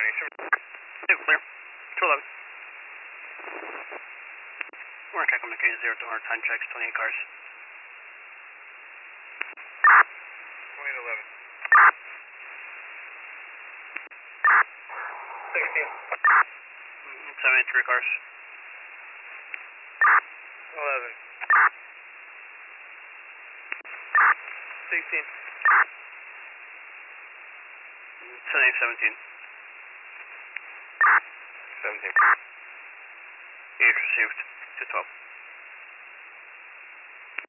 Yeah, clear. 211. We're in Tacoma County 0 to 100 time checks, 28 cars. 2811. 73 cars. 11. 16. 17. 17. 8 received. 212.